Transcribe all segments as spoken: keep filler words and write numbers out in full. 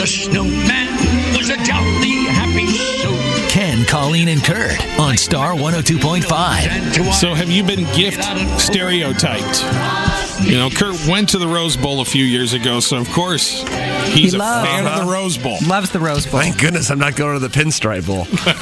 snowman was a jolly happy soul. Ken, Colleen, and Kurt on Star one oh two point five. So have you been gift stereotyped? You know, Kurt went to the Rose Bowl a few years ago, so of course he's He a loves- fan of the Rose Bowl. Loves the Rose Bowl. Thank goodness I'm not going to the Pinstripe Bowl.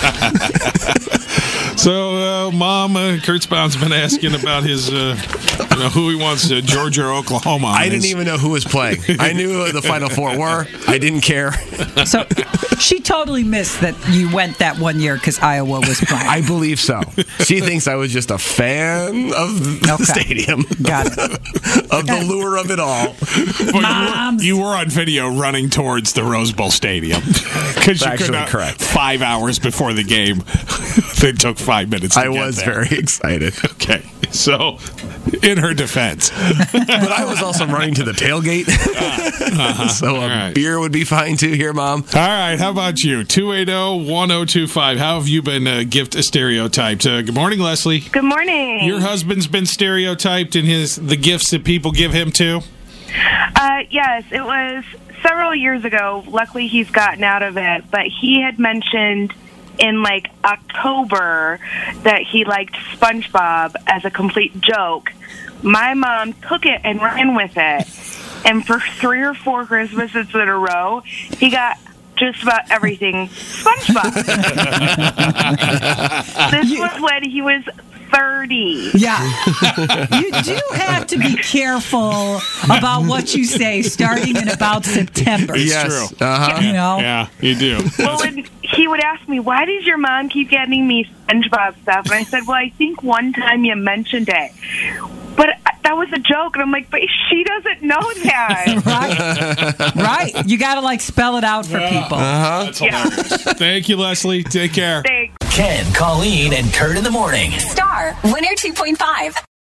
So, uh, Mom, uh, Kurt Spawn's been asking about his, uh, you know, who he wants, uh, Georgia or Oklahoma. I didn't even know who was playing. I knew who the Final Four were. I didn't care. So she totally missed that you went that one year because Iowa was playing. I believe so. She thinks I was just a fan of the Okay. stadium. Got it. Of the lure of it all. But you, were, you were on video running towards the Rose Bowl Stadium. Because you could Actually not, correct. five hours before the game. They took five minutes to I get was there. very excited. Okay. So, in her defense. But I was also running to the tailgate. Uh-huh. So a All right. beer would be fine too here, Mom. All right, how about you? two eight zero, one zero two five. How have you been uh, gift stereotyped? Uh, good morning, Leslie. Good morning. Your husband's been stereotyped in his the gifts that people give him too? Uh, yes, it was several years ago. Luckily, he's gotten out of it. But he had mentioned in, like, October that he liked SpongeBob as a complete joke. My mom took it and ran with it. And for three or four Christmases in a row, he got just about everything SpongeBob. This was when he was thirty. Yeah. You do have to be careful about what you say starting in about September. It's Yes. true. Uh-huh. You know? Yeah, you do. Well, and he would ask me, why does your mom keep getting me SpongeBob stuff? And I said, well, I think one time you mentioned it. But that was a joke. And I'm like, but she doesn't know that. Right? Right. You got to, like, spell it out for people. That's hilarious. Thank you, Leslie. Take care. Thanks. Ken, Colleen, and Kurt in the morning. Star one oh two point five.